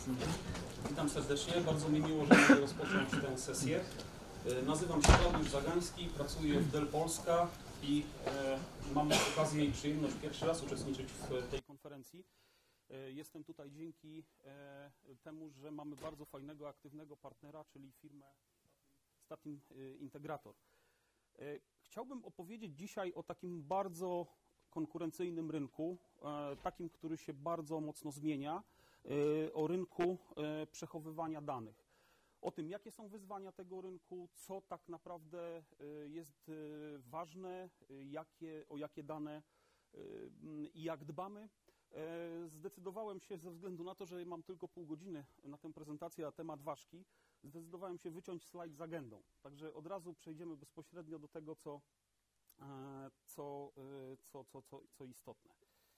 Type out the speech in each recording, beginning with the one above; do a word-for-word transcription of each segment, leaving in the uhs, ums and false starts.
Witam serdecznie, bardzo mi miło, że mogę rozpocząć tę sesję. Nazywam się Klaudiusz Zagański, pracuję w Dell Polska i e, mam okazję i przyjemność pierwszy raz uczestniczyć w tej konferencji. E, jestem tutaj dzięki e, temu, że mamy bardzo fajnego, aktywnego partnera, czyli firmę Statim Integrator. E, chciałbym opowiedzieć dzisiaj o takim bardzo konkurencyjnym rynku, e, takim, który się bardzo mocno zmienia, e, o rynku e, przechowywania danych. O tym, jakie są wyzwania tego rynku, co tak naprawdę jest ważne, jakie, o jakie dane i jak dbamy. Zdecydowałem się, ze względu na to, że mam tylko pół godziny na tę prezentację, a temat ważki, zdecydowałem się wyciąć slajd z agendą. Także od razu przejdziemy bezpośrednio do tego, co, co, co, co, co, co istotne.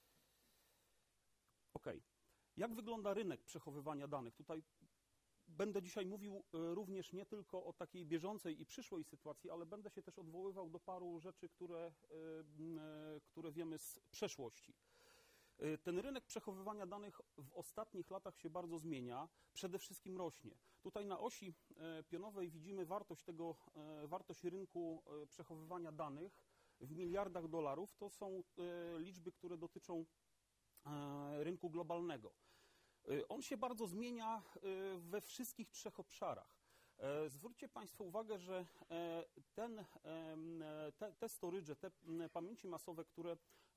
OK. Jak wygląda rynek przechowywania danych? Tutaj będę dzisiaj mówił również nie tylko o takiej bieżącej i przyszłej sytuacji, ale będę się też odwoływał do paru rzeczy, które, które wiemy z przeszłości. Ten rynek przechowywania danych w ostatnich latach się bardzo zmienia, przede wszystkim rośnie. Tutaj na osi pionowej widzimy wartość tego, wartość rynku przechowywania danych w miliardach dolarów. To są liczby, które dotyczą rynku globalnego. On się bardzo zmienia we wszystkich trzech obszarach. Zwróćcie Państwo uwagę, że ten, te, te storage, te pamięci masowe, które,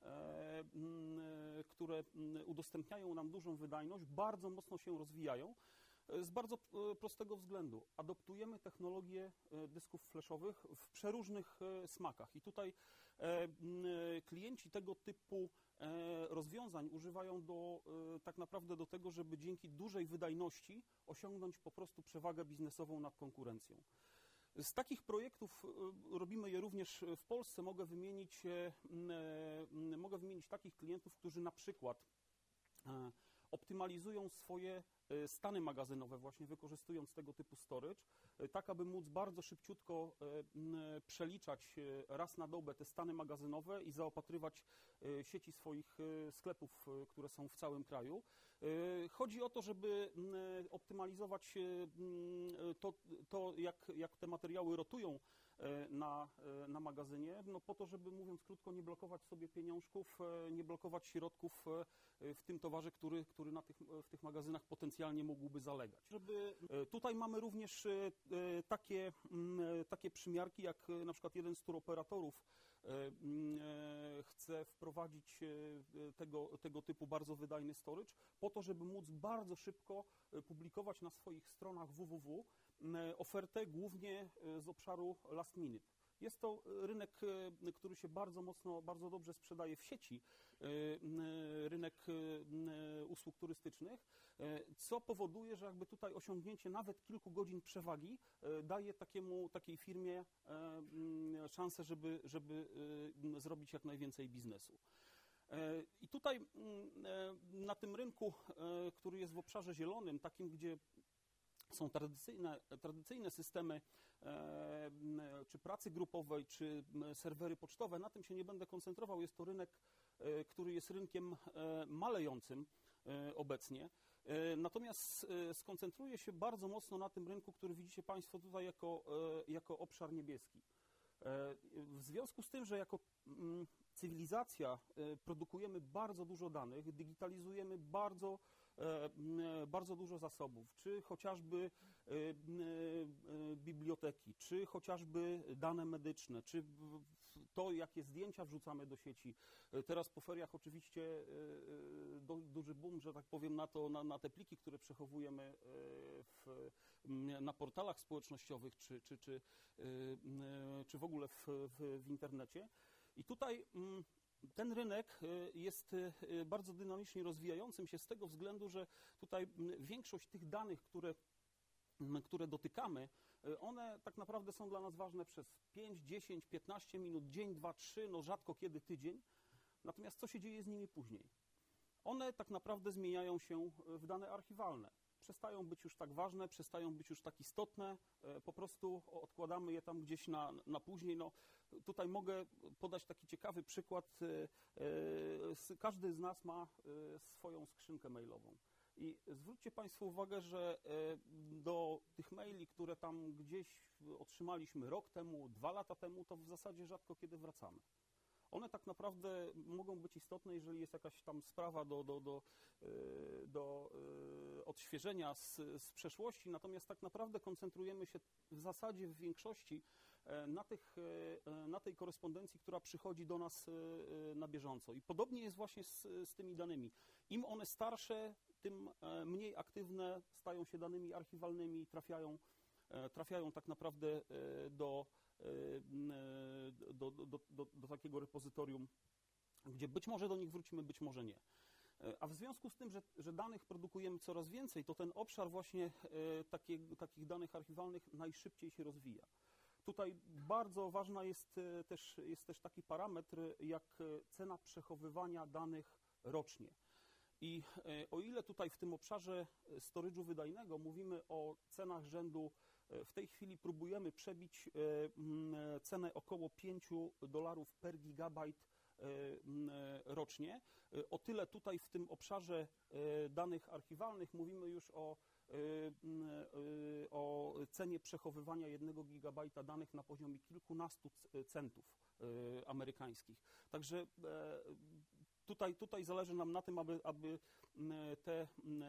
które udostępniają nam dużą wydajność, bardzo mocno się rozwijają. Z bardzo prostego względu. Adoptujemy technologię dysków flashowych w przeróżnych smakach. I tutaj klienci tego typu rozwiązań używają do, tak naprawdę do tego, żeby dzięki dużej wydajności osiągnąć po prostu przewagę biznesową nad konkurencją. Z takich projektów, robimy je również w Polsce, mogę wymienić, mogę wymienić takich klientów, którzy na przykład optymalizują swoje stany magazynowe, właśnie wykorzystując tego typu storage, tak aby móc bardzo szybciutko przeliczać raz na dobę te stany magazynowe i zaopatrywać sieci swoich sklepów, które są w całym kraju. Chodzi o to, żeby optymalizować to, to jak, jak te materiały rotują na, na magazynie, no po to, żeby, mówiąc krótko, nie blokować sobie pieniążków, nie blokować środków w tym towarze, który, który na tych, w tych magazynach potencjalnie mógłby zalegać. Żeby, tutaj mamy również takie, takie przymiarki, jak na przykład jeden z turoperatorów chce wprowadzić tego, tego typu bardzo wydajny storage po to, żeby móc bardzo szybko publikować na swoich stronach www ofertę głównie z obszaru last minute. Jest to rynek, który się bardzo mocno, bardzo dobrze sprzedaje w sieci, rynek usług turystycznych, co powoduje, że jakby tutaj osiągnięcie nawet kilku godzin przewagi daje takiemu, takiej firmie szansę, żeby, żeby zrobić jak najwięcej biznesu. I tutaj na tym rynku, który jest w obszarze zielonym, takim, gdzie są tradycyjne, tradycyjne systemy e, czy pracy grupowej, czy serwery pocztowe. Na tym się nie będę koncentrował. Jest to rynek, e, który jest rynkiem e, malejącym e, obecnie. E, natomiast e, skoncentruję się bardzo mocno na tym rynku, który widzicie Państwo tutaj jako, e, jako obszar niebieski. E, w związku z tym, że jako m, cywilizacja e, produkujemy bardzo dużo danych, digitalizujemy bardzo bardzo dużo zasobów, czy chociażby biblioteki, czy chociażby dane medyczne, czy to, jakie zdjęcia wrzucamy do sieci. Teraz po feriach oczywiście do, duży boom, że tak powiem, na, to, na, na te pliki, które przechowujemy w, na portalach społecznościowych, czy, czy, czy, czy w ogóle w, w, w internecie. I tutaj ten rynek jest bardzo dynamicznie rozwijającym się z tego względu, że tutaj większość tych danych, które, które dotykamy, one tak naprawdę są dla nas ważne przez pięć, dziesięć, piętnaście minut, dzień, dwa, trzy, no rzadko kiedy tydzień. Natomiast co się dzieje z nimi później? One tak naprawdę zmieniają się w dane archiwalne. Przestają być już tak ważne, przestają być już tak istotne, po prostu odkładamy je tam gdzieś na, na później. No, tutaj mogę podać taki ciekawy przykład. Każdy z nas ma swoją skrzynkę mailową. I zwróćcie Państwo uwagę, że do tych maili, które tam gdzieś otrzymaliśmy rok temu, dwa lata temu, to w zasadzie rzadko kiedy wracamy. One tak naprawdę mogą być istotne, jeżeli jest jakaś tam sprawa do, do, do, do odświeżenia z, z przeszłości, natomiast tak naprawdę koncentrujemy się w zasadzie w większości na, tych, na tej korespondencji, która przychodzi do nas na bieżąco. I podobnie jest właśnie z, z tymi danymi. Im one starsze, tym mniej aktywne stają się danymi archiwalnymi, trafiają, trafiają tak naprawdę do Do, do, do, do takiego repozytorium, gdzie być może do nich wrócimy, być może nie. A w związku z tym, że, że danych produkujemy coraz więcej, to ten obszar właśnie takie, takich danych archiwalnych najszybciej się rozwija. Tutaj bardzo ważna jest też, jest też taki parametr jak cena przechowywania danych rocznie. I o ile tutaj w tym obszarze storage'u wydajnego mówimy o cenach rzędu, w tej chwili próbujemy przebić cenę około pięć dolarów per gigabajt rocznie, o tyle tutaj w tym obszarze danych archiwalnych mówimy już o, o cenie przechowywania jednego gigabajta danych na poziomie kilkunastu centów amerykańskich. Także Tutaj, tutaj zależy nam na tym, aby, aby te,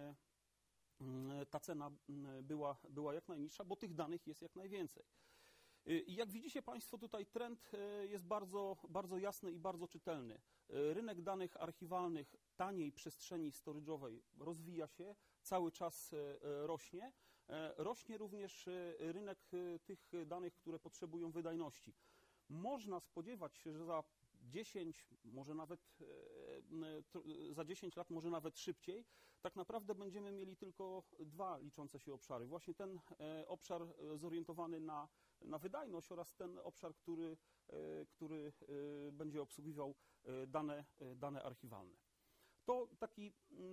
ta cena była, była jak najniższa, bo tych danych jest jak najwięcej. I jak widzicie Państwo, tutaj trend jest bardzo, bardzo jasny i bardzo czytelny. Rynek danych archiwalnych taniej przestrzeni storage'owej rozwija się, cały czas rośnie. Rośnie również rynek tych danych, które potrzebują wydajności. Można spodziewać się, że za dziesięć, może nawet za dziesięć lat, może nawet szybciej, tak naprawdę będziemy mieli tylko dwa liczące się obszary. Właśnie ten obszar zorientowany na, na wydajność oraz ten obszar, który, który będzie obsługiwał dane, dane archiwalne. To taki,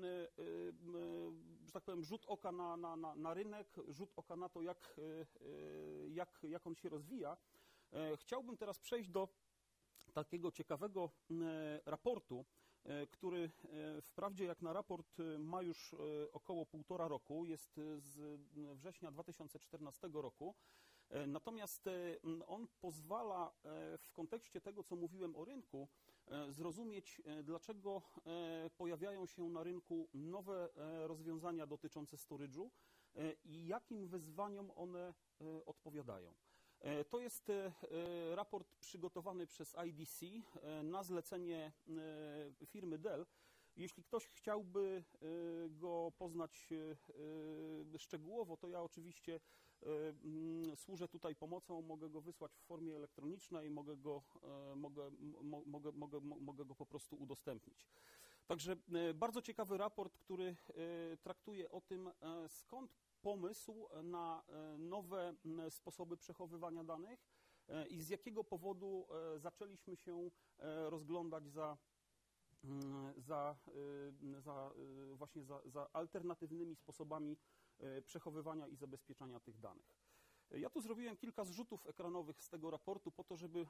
że tak powiem, rzut oka na, na, na, na rynek, rzut oka na to, jak, jak, jak on się rozwija. Chciałbym teraz przejść do takiego ciekawego raportu, który wprawdzie jak na raport ma już około półtora roku, jest z września dwa tysiące czternastego roku, natomiast on pozwala w kontekście tego, co mówiłem o rynku, zrozumieć, dlaczego pojawiają się na rynku nowe rozwiązania dotyczące storage'u i jakim wyzwaniom one odpowiadają. To jest raport przygotowany przez I D C na zlecenie firmy Dell. Jeśli ktoś chciałby go poznać szczegółowo, to ja oczywiście służę tutaj pomocą, mogę go wysłać w formie elektronicznej, mogę go, mogę, mogę, mogę, mogę go po prostu udostępnić. Także bardzo ciekawy raport, który traktuje o tym, skąd pomysł na nowe sposoby przechowywania danych i z jakiego powodu zaczęliśmy się rozglądać za, za, za właśnie za, za alternatywnymi sposobami przechowywania i zabezpieczania tych danych. Ja tu zrobiłem kilka zrzutów ekranowych z tego raportu po to, żeby,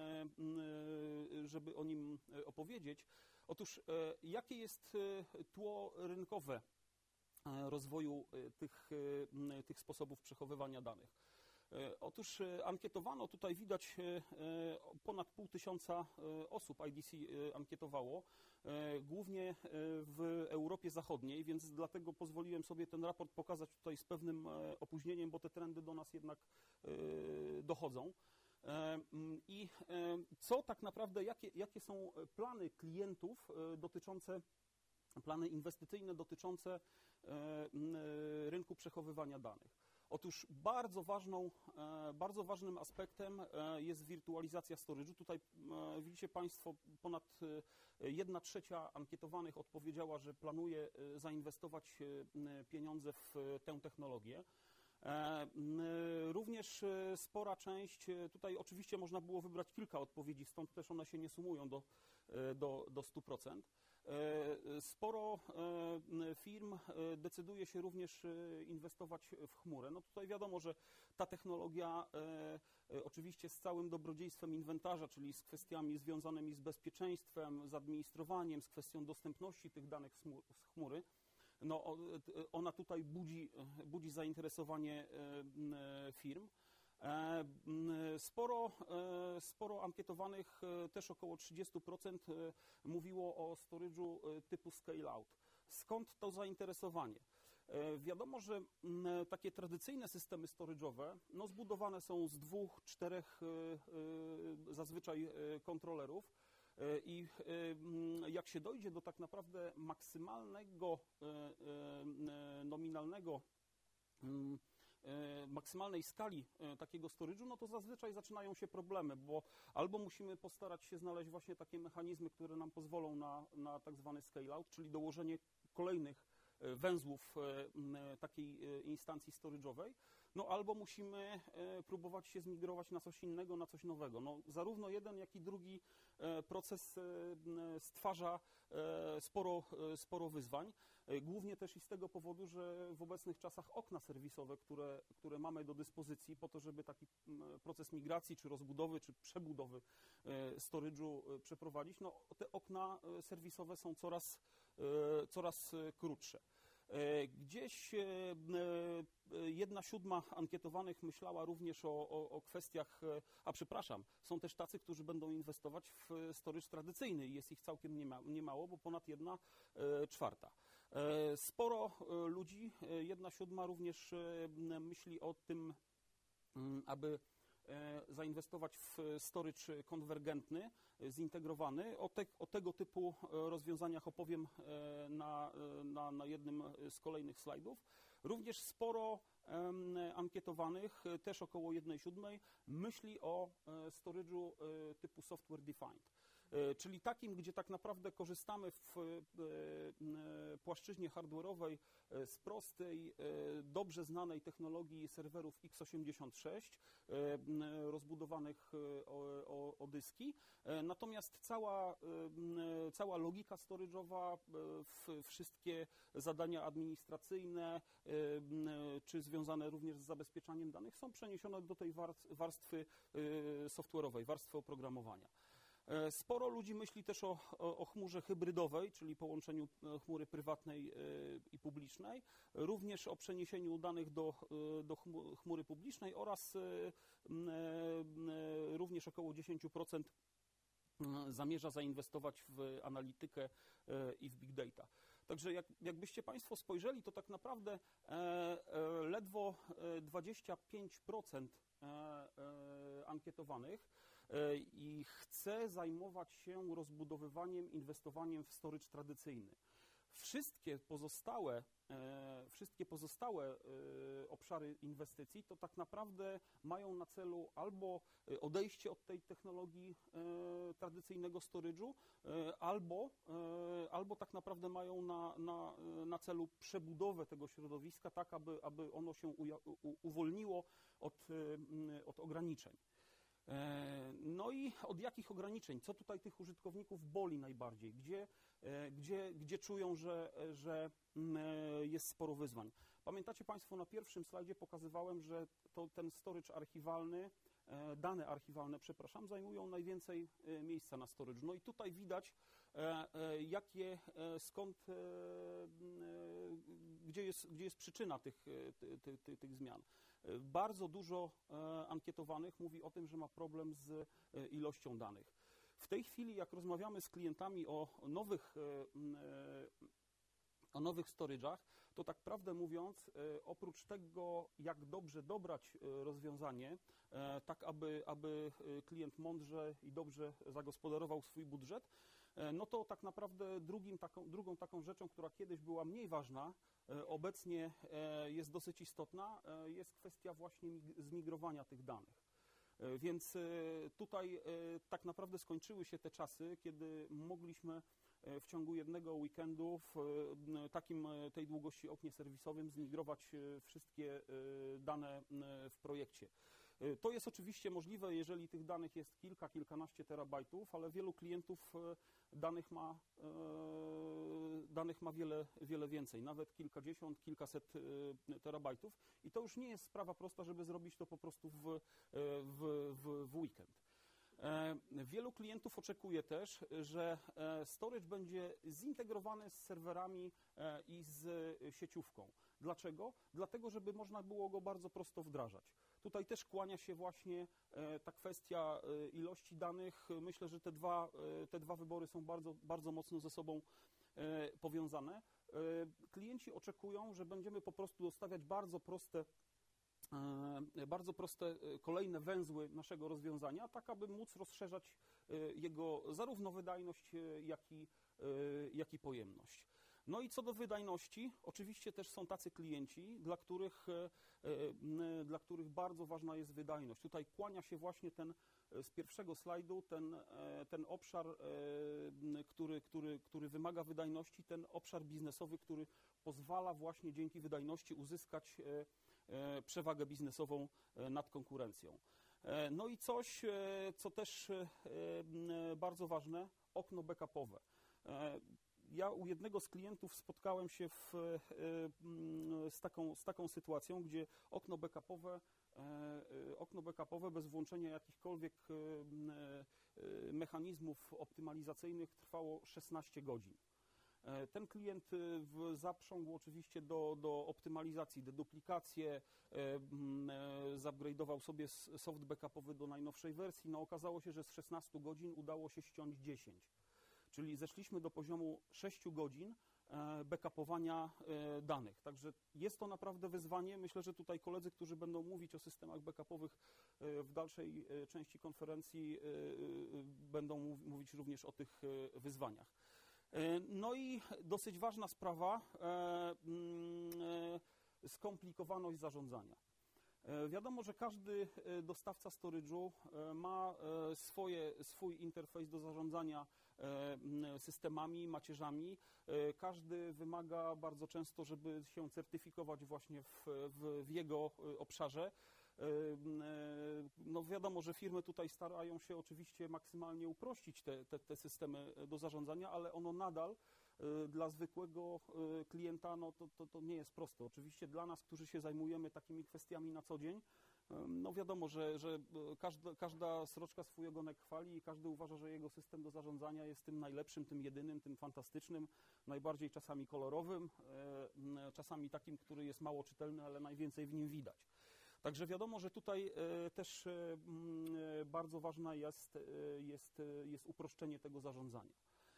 żeby o nim opowiedzieć. Otóż jakie jest tło rynkowe rozwoju tych, tych sposobów przechowywania danych? Otóż ankietowano, tutaj widać ponad pół tysiąca osób I D C ankietowało, głównie w Europie Zachodniej, więc dlatego pozwoliłem sobie ten raport pokazać tutaj z pewnym opóźnieniem, bo te trendy do nas jednak dochodzą. I co tak naprawdę, jakie, jakie są plany klientów dotyczące, plany inwestycyjne dotyczące rynku przechowywania danych? Otóż bardzo, ważną, bardzo ważnym aspektem jest wirtualizacja storage'u. Tutaj widzicie Państwo, ponad jedna trzecia ankietowanych odpowiedziała, że planuje zainwestować pieniądze w tę technologię. Również spora część, tutaj oczywiście można było wybrać kilka odpowiedzi, stąd też one się nie sumują do, do, do stu procent. Sporo firm decyduje się również inwestować w chmurę. No tutaj wiadomo, że ta technologia oczywiście z całym dobrodziejstwem inwentarza, czyli z kwestiami związanymi z bezpieczeństwem, z administrowaniem, z kwestią dostępności tych danych z chmury, no, ona tutaj budzi, budzi zainteresowanie firm. Sporo, sporo ankietowanych, też około trzydzieści procent mówiło o storage'u typu scale-out. Skąd to zainteresowanie? Wiadomo, że takie tradycyjne systemy storage'owe no, zbudowane są z dwóch, czterech zazwyczaj kontrolerów i jak się dojdzie do tak naprawdę maksymalnego nominalnego maksymalnej skali takiego storage'u, no to zazwyczaj zaczynają się problemy, bo albo musimy postarać się znaleźć właśnie takie mechanizmy, które nam pozwolą na, na tak zwany scale-out, czyli dołożenie kolejnych węzłów takiej instancji storage'owej, no albo musimy próbować się zmigrować na coś innego, na coś nowego. No, zarówno jeden, jak i drugi proces stwarza sporo, sporo wyzwań, głównie też i z tego powodu, że w obecnych czasach okna serwisowe, które, które mamy do dyspozycji po to, żeby taki proces migracji, czy rozbudowy, czy przebudowy storage'u przeprowadzić, no te okna serwisowe są coraz, coraz krótsze. Gdzieś jedna siódma ankietowanych myślała również o, o, o kwestiach, a przepraszam, są też tacy, którzy będą inwestować w storage tradycyjny i jest ich całkiem niema, niemało, bo ponad jedna czwarta. Sporo ludzi, jedna siódma również myśli o tym, aby zainwestować w storage konwergentny, zintegrowany. O, te, o tego typu rozwiązaniach opowiem na, na, na jednym z kolejnych slajdów. Również sporo ankietowanych, też około jednej siódmej, myśli o storage'u typu software defined. Czyli takim, gdzie tak naprawdę korzystamy w płaszczyźnie hardware'owej z prostej, dobrze znanej technologii serwerów iks osiemdziesiąt sześć, rozbudowanych o, o, o dyski. Natomiast cała, cała logika storage'owa, wszystkie zadania administracyjne, czy związane również z zabezpieczaniem danych, są przeniesione do tej warstwy software'owej, warstwy oprogramowania. Sporo ludzi myśli też o, o, o chmurze hybrydowej, czyli połączeniu chmury prywatnej i publicznej, również o przeniesieniu danych do, do chmury publicznej oraz również około dziesięć procent zamierza zainwestować w analitykę i w big data. Także jak, jakbyście Państwo spojrzeli, to tak naprawdę ledwo dwadzieścia pięć procent ankietowanych i chce zajmować się rozbudowywaniem, inwestowaniem w storage tradycyjny. Wszystkie pozostałe, wszystkie pozostałe obszary inwestycji to tak naprawdę mają na celu albo odejście od tej technologii tradycyjnego storage'u, albo, albo tak naprawdę mają na, na, na celu przebudowę tego środowiska tak, aby, aby ono się uwolniło od, od ograniczeń. No i od jakich ograniczeń? Co tutaj tych użytkowników boli najbardziej? Gdzie, gdzie, gdzie czują, że, że jest sporo wyzwań? Pamiętacie Państwo, na pierwszym slajdzie pokazywałem, że to ten storage archiwalny, dane archiwalne, przepraszam, zajmują najwięcej miejsca na storage. No i tutaj widać, jakie, skąd, gdzie jest, gdzie jest przyczyna tych, tych, tych, tych zmian. Bardzo dużo ankietowanych mówi o tym, że ma problem z ilością danych. W tej chwili, jak rozmawiamy z klientami o nowych, o nowych storage'ach, to tak prawdę mówiąc, oprócz tego, jak dobrze dobrać rozwiązanie, tak aby, aby klient mądrze i dobrze zagospodarował swój budżet, no to tak naprawdę drugim taką, drugą taką rzeczą, która kiedyś była mniej ważna, obecnie jest dosyć istotna, jest kwestia właśnie zmigrowania tych danych. Więc tutaj tak naprawdę skończyły się te czasy, kiedy mogliśmy w ciągu jednego weekendu w takim, tej długości oknie serwisowym zmigrować wszystkie dane w projekcie. To jest oczywiście możliwe, jeżeli tych danych jest kilka, kilkanaście terabajtów, ale wielu klientów danych ma, danych ma wiele, wiele więcej, nawet kilkadziesiąt, kilkaset terabajtów i to już nie jest sprawa prosta, żeby zrobić to po prostu w, w, w, w weekend. Wielu klientów oczekuje też, że storage będzie zintegrowany z serwerami i z sieciówką. Dlaczego? Dlatego, żeby można było go bardzo prosto wdrażać. Tutaj też kłania się właśnie ta kwestia ilości danych. Myślę, że te dwa, te dwa wybory są bardzo, bardzo mocno ze sobą powiązane. Klienci oczekują, że będziemy po prostu dostawiać bardzo proste bardzo proste kolejne węzły naszego rozwiązania, tak aby móc rozszerzać jego zarówno wydajność, jak i, jak i pojemność. No i co do wydajności, oczywiście też są tacy klienci, dla których, dla których bardzo ważna jest wydajność. Tutaj kłania się właśnie ten z pierwszego slajdu, ten, ten obszar, który, który, który wymaga wydajności, ten obszar biznesowy, który pozwala właśnie dzięki wydajności uzyskać przewagę biznesową nad konkurencją. No i coś, co też bardzo ważne, okno backupowe. Ja u jednego z klientów spotkałem się w, z, taką, z taką sytuacją, gdzie okno backupowe, okno backupowe bez włączenia jakichkolwiek mechanizmów optymalizacyjnych trwało szesnaście godzin. Ten klient zaprzągł oczywiście do, do optymalizacji, deduplikację, zupgrade'ował sobie soft backupowy do najnowszej wersji. No okazało się, że z szesnastu godzin udało się ściąć dziesięć. Czyli zeszliśmy do poziomu sześciu godzin backupowania danych. Także jest to naprawdę wyzwanie. Myślę, że tutaj koledzy, którzy będą mówić o systemach backupowych w dalszej części konferencji, będą mówić również o tych wyzwaniach. No i dosyć ważna sprawa, skomplikowaność zarządzania. Wiadomo, że każdy dostawca storage'u ma swoje, swój interfejs do zarządzania systemami, macierzami. Każdy wymaga bardzo często, żeby się certyfikować właśnie w, w, w jego obszarze. No wiadomo, że firmy tutaj starają się oczywiście maksymalnie uprościć te, te, te systemy do zarządzania, ale ono nadal dla zwykłego klienta no to, to, to nie jest proste. Oczywiście dla nas, którzy się zajmujemy takimi kwestiami na co dzień, no wiadomo, że, że każda, każda sroczka swój ogonek chwali i każdy uważa, że jego system do zarządzania jest tym najlepszym, tym jedynym, tym fantastycznym, najbardziej czasami kolorowym, czasami takim, który jest mało czytelny, ale najwięcej w nim widać. Także wiadomo, że tutaj też bardzo ważne jest, jest, jest uproszczenie tego zarządzania.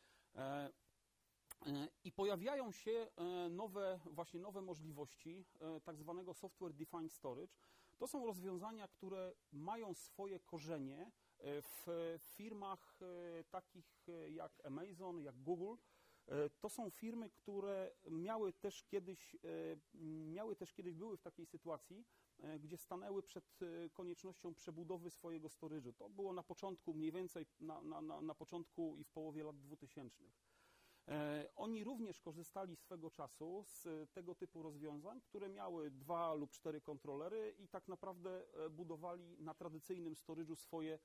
I pojawiają się nowe, właśnie nowe możliwości tak zwanego Software Defined Storage. To są rozwiązania, które mają swoje korzenie w firmach takich jak Amazon, jak Google. To są firmy, które miały też kiedyś, miały też kiedyś były w takiej sytuacji, gdzie stanęły przed koniecznością przebudowy swojego storage'u. To było na początku, mniej więcej na, na, na, na początku i w połowie lat dwutysięcznych. Oni również korzystali swego czasu z tego typu rozwiązań, które miały dwa lub cztery kontrolery i tak naprawdę budowali na tradycyjnym storage'u swoje,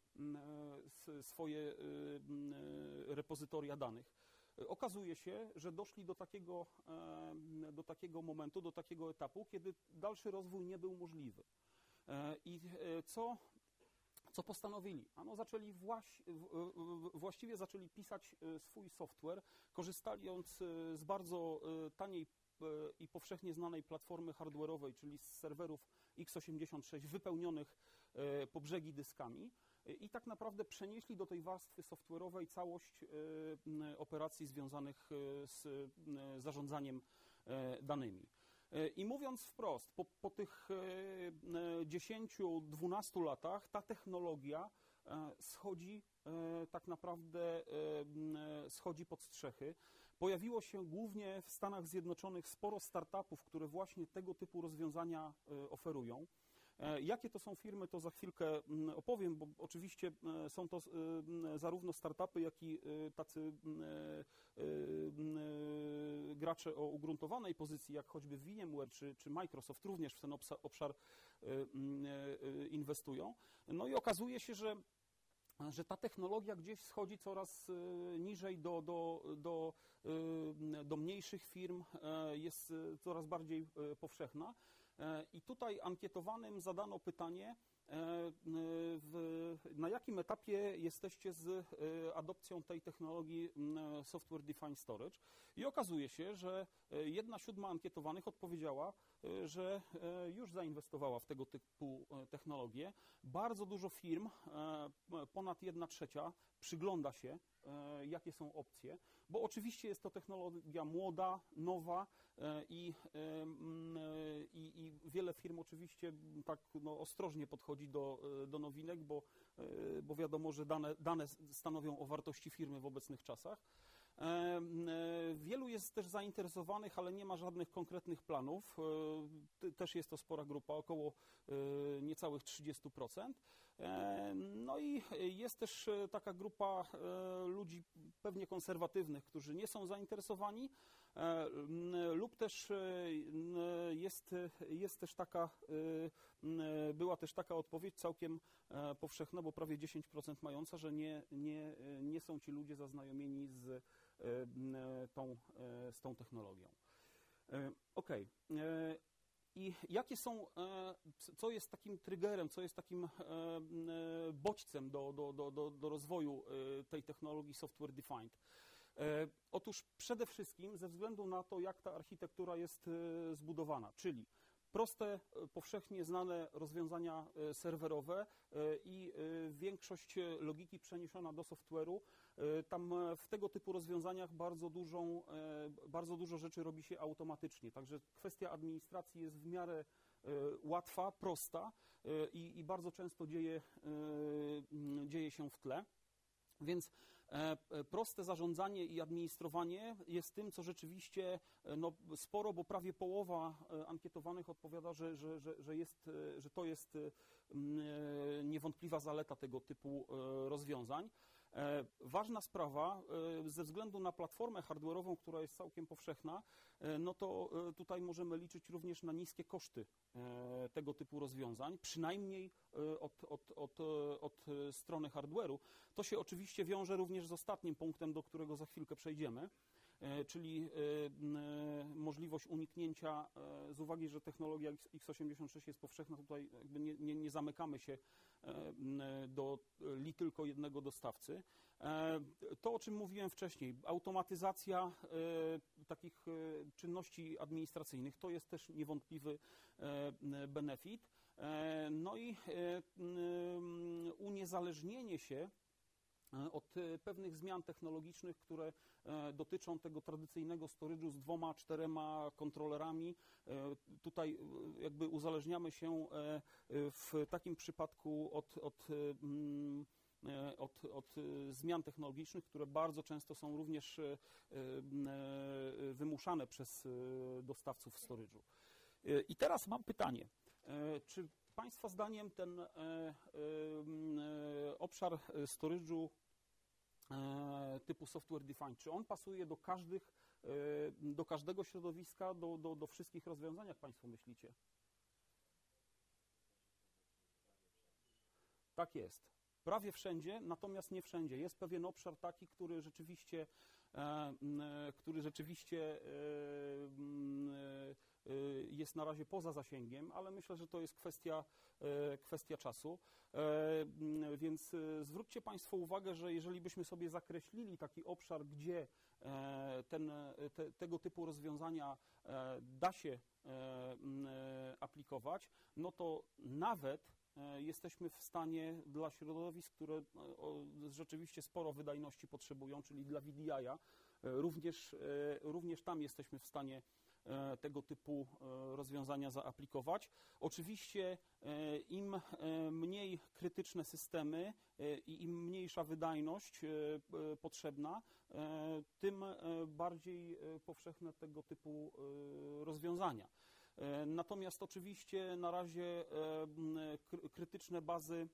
swoje repozytoria danych. Okazuje się, że doszli do takiego, do takiego momentu, do takiego etapu, kiedy dalszy rozwój nie był możliwy. I co, co postanowili? Ano zaczęli właś, właściwie zaczęli pisać swój software, korzystając z bardzo taniej i powszechnie znanej platformy hardware'owej, czyli z serwerów X osiemdziesiąt sześć wypełnionych po brzegi dyskami. I tak naprawdę przenieśli do tej warstwy software'owej całość operacji związanych z zarządzaniem danymi. I mówiąc wprost, po, po tych dziesięciu, dwunastu latach ta technologia schodzi tak naprawdę schodzi pod strzechy. Pojawiło się głównie w Stanach Zjednoczonych sporo startupów, które właśnie tego typu rozwiązania oferują. Jakie to są firmy, to za chwilkę opowiem, bo oczywiście są to zarówno startupy, jak i tacy gracze o ugruntowanej pozycji, jak choćby VMware czy, czy Microsoft również w ten obszar inwestują. No i okazuje się, że że ta technologia gdzieś schodzi coraz niżej do, do, do, do mniejszych firm, jest coraz bardziej powszechna. I tutaj ankietowanym zadano pytanie, w, na jakim etapie jesteście z adopcją tej technologii Software Defined Storage. I okazuje się, że jedna siódma ankietowanych odpowiedziała, że już zainwestowała w tego typu technologie. Bardzo dużo firm, ponad jedna trzecia, przygląda się, jakie są opcje, bo oczywiście jest to technologia młoda, nowa i, i, i wiele firm oczywiście tak no, ostrożnie podchodzi do, do nowinek, bo, bo wiadomo, że dane, dane stanowią o wartości firmy w obecnych czasach. Wielu jest też zainteresowanych, ale nie ma żadnych konkretnych planów. Też jest to spora grupa, około niecałych trzydzieści procent. No i jest też taka grupa ludzi pewnie konserwatywnych, którzy nie są zainteresowani, lub też jest, jest też taka, była też taka odpowiedź całkiem powszechna, bo prawie dziesięć procent mająca, że nie, nie, nie są ci ludzie zaznajomieni z tą, z tą technologią. Ok. I jakie są, co jest takim triggerem, co jest takim bodźcem do, do, do, do, do rozwoju tej technologii software defined? Otóż przede wszystkim ze względu na to, jak ta architektura jest zbudowana, czyli proste, powszechnie znane rozwiązania serwerowe i większość logiki przeniesiona do software'u. Tam w tego typu rozwiązaniach bardzo, dużą, bardzo dużo rzeczy robi się automatycznie, także kwestia administracji jest w miarę łatwa, prosta i, i bardzo często dzieje, dzieje się w tle. Więc proste zarządzanie i administrowanie jest tym, co rzeczywiście no, sporo, bo prawie połowa ankietowanych odpowiada, że, że, że, że, jest, że to jest niewątpliwa zaleta tego typu rozwiązań. Ważna sprawa, ze względu na platformę hardware'ową, która jest całkiem powszechna, no to tutaj możemy liczyć również na niskie koszty tego typu rozwiązań, przynajmniej od, od, od, od strony hardware'u. To się oczywiście wiąże również z ostatnim punktem, do którego za chwilkę przejdziemy, czyli możliwość uniknięcia, z uwagi, że technologia X osiemdziesiąt sześć jest powszechna, tutaj jakby nie, nie, nie zamykamy się do li tylko jednego dostawcy. To, o czym mówiłem wcześniej, automatyzacja takich czynności administracyjnych, to jest też niewątpliwy benefit. No i uniezależnienie się od pewnych zmian technologicznych, które dotyczą tego tradycyjnego storage'u z dwoma, czterema kontrolerami. Tutaj jakby uzależniamy się w takim przypadku od, od, od, od zmian technologicznych, które bardzo często są również wymuszane przez dostawców storage'u. I teraz mam pytanie, czy Państwa zdaniem ten e, e, obszar storage'u e, typu software defined, czy on pasuje do każdych, e, do każdego środowiska, do, do, do wszystkich rozwiązań, jak Państwo myślicie? Tak jest. Prawie wszędzie, natomiast nie wszędzie. Jest pewien obszar taki, który rzeczywiście, e, który rzeczywiście e, jest na razie poza zasięgiem, ale myślę, że to jest kwestia, kwestia czasu. Więc zwróćcie Państwo uwagę, że jeżeli byśmy sobie zakreślili taki obszar, gdzie ten, te, tego typu rozwiązania da się aplikować, no to nawet jesteśmy w stanie dla środowisk, które rzeczywiście sporo wydajności potrzebują, czyli dla V D I-a, również, również tam jesteśmy w stanie tego typu rozwiązania zaaplikować. Oczywiście im mniej krytyczne systemy i im mniejsza wydajność potrzebna, tym bardziej powszechne tego typu rozwiązania. Natomiast oczywiście na razie krytyczne bazy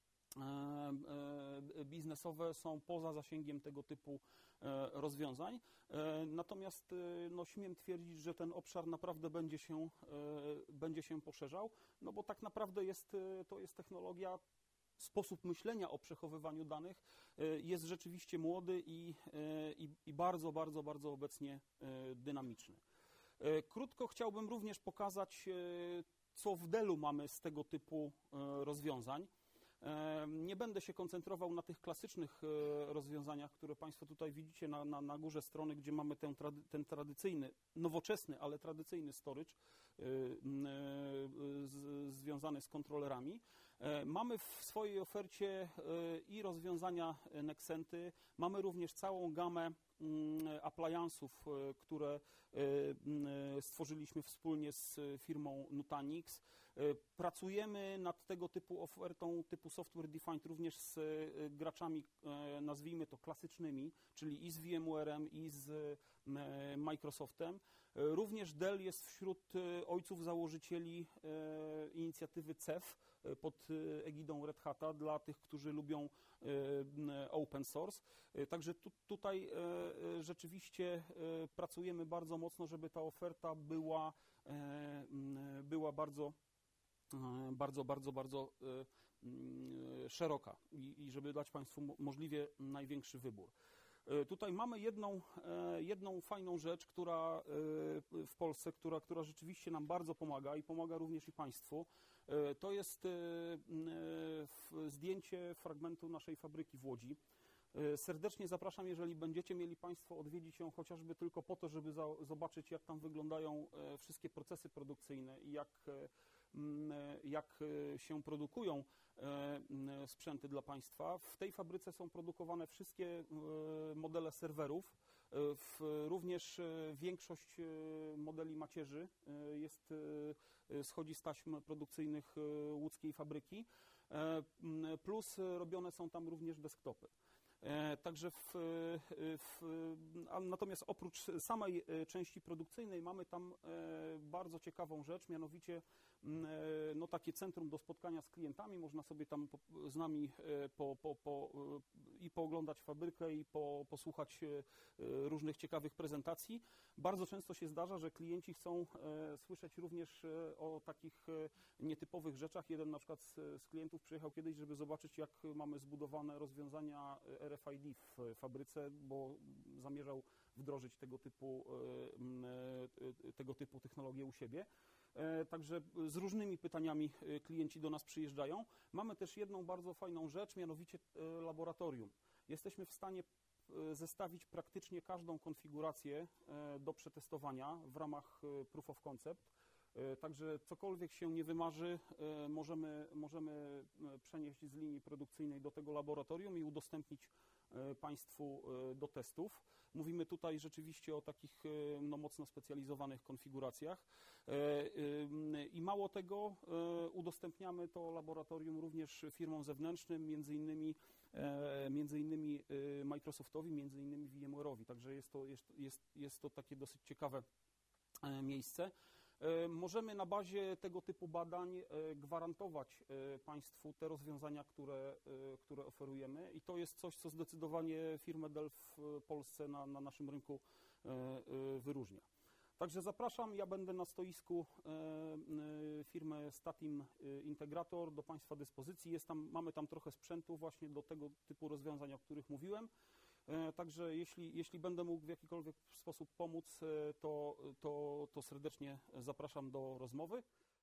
biznesowe są poza zasięgiem tego typu rozwiązań. Natomiast no, śmiem twierdzić, że ten obszar naprawdę będzie się, będzie się poszerzał, no bo tak naprawdę jest, to jest technologia, sposób myślenia o przechowywaniu danych jest rzeczywiście młody i, i, i bardzo, bardzo, bardzo obecnie dynamiczny. Krótko chciałbym również pokazać, co w Dellu mamy z tego typu rozwiązań. Nie będę się koncentrował na tych klasycznych rozwiązaniach, które Państwo tutaj widzicie na, na, na górze strony, gdzie mamy ten, trady, ten tradycyjny, nowoczesny, ale tradycyjny storage z, związany z kontrolerami. Mamy w swojej ofercie i rozwiązania Nexenty, mamy również całą gamę appliance'ów, które stworzyliśmy wspólnie z firmą Nutanix. Pracujemy nad tego typu ofertą typu software defined również z graczami, nazwijmy to klasycznymi, czyli i z VMware'em, i z Microsoftem. Również Dell jest wśród ojców założycieli inicjatywy C E F pod egidą Red Hata dla tych, którzy lubią open source. Także tu, tutaj rzeczywiście pracujemy bardzo mocno, żeby ta oferta była, była bardzo, bardzo, bardzo, bardzo szeroka i, i żeby dać Państwu możliwie największy wybór. Tutaj mamy jedną, jedną fajną rzecz, która w Polsce, która, która rzeczywiście nam bardzo pomaga i pomaga również i Państwu. To jest zdjęcie fragmentu naszej fabryki w Łodzi. Serdecznie zapraszam, jeżeli będziecie mieli Państwo odwiedzić ją chociażby tylko po to, żeby za, zobaczyć, jak tam wyglądają wszystkie procesy produkcyjne i jak, jak się produkują sprzęty dla Państwa. W tej fabryce są produkowane wszystkie modele serwerów. W, również większość modeli macierzy jest, schodzi z taśm produkcyjnych łódzkiej fabryki, plus robione są tam również desktopy. Także w, w, a natomiast oprócz samej części produkcyjnej mamy tam bardzo ciekawą rzecz, mianowicie no, takie centrum do spotkania z klientami. Można sobie tam z nami po, po, po, i pooglądać fabrykę, i po, posłuchać różnych ciekawych prezentacji. Bardzo często się zdarza, że klienci chcą słyszeć również o takich nietypowych rzeczach. Jeden na przykład z, z klientów przyjechał kiedyś, żeby zobaczyć, jak mamy zbudowane rozwiązania R F I D w fabryce, bo zamierzał wdrożyć tego typu, tego typu technologię u siebie. Także z różnymi pytaniami klienci do nas przyjeżdżają. Mamy też jedną bardzo fajną rzecz, mianowicie laboratorium. Jesteśmy w stanie zestawić praktycznie każdą konfigurację do przetestowania w ramach Proof of Concept. Także cokolwiek się nie wymarzy, możemy, możemy przenieść z linii produkcyjnej do tego laboratorium i udostępnić Państwu do testów. Mówimy tutaj rzeczywiście o takich no, mocno specjalizowanych konfiguracjach. I mało tego, udostępniamy to laboratorium również firmom zewnętrznym, między innymi, między innymi Microsoftowi, między innymi VMware'owi. Także jest to, jest, jest, jest to takie dosyć ciekawe miejsce. Możemy na bazie tego typu badań gwarantować Państwu te rozwiązania, które, które oferujemy, i to jest coś, co zdecydowanie firmę Dell w Polsce na, na naszym rynku wyróżnia. Także zapraszam, ja będę na stoisku firmy Statim Integrator do Państwa dyspozycji. Jest tam, mamy tam trochę sprzętu właśnie do tego typu rozwiązań, o których mówiłem. Także jeśli, jeśli będę mógł w jakikolwiek sposób pomóc, to, to, to serdecznie zapraszam do rozmowy.